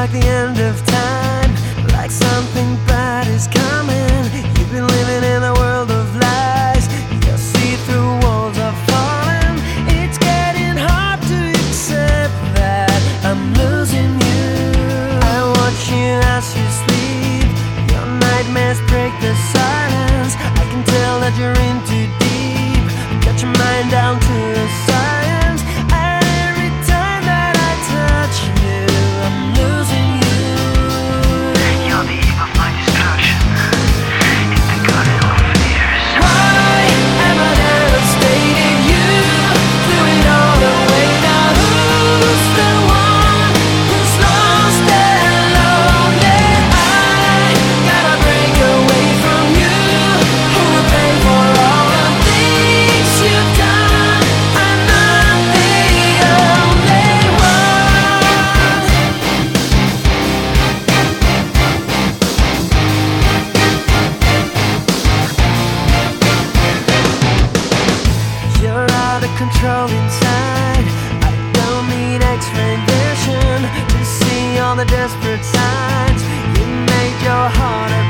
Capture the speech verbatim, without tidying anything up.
like the end of time, like something bad is coming. You've been living in a world of lies. Your see-through walls are falling. It's getting hard to accept that I'm losing you. I watch you as you sleep. Your nightmares break the silence. I can tell that you're in too deep. Got your mind down to a science. And every time that I touch you, I'm losing you. You're the eve of my destruction, in the garden of fears. Why am I devastating you? Threw it all away. Now who's the one who's lost and lonely? I gotta break away from you. Who will pay for all the things you've done? I'm not the only one. You're out of control inside. I don't need X-ray vision to see all the desperate signs. You made your heart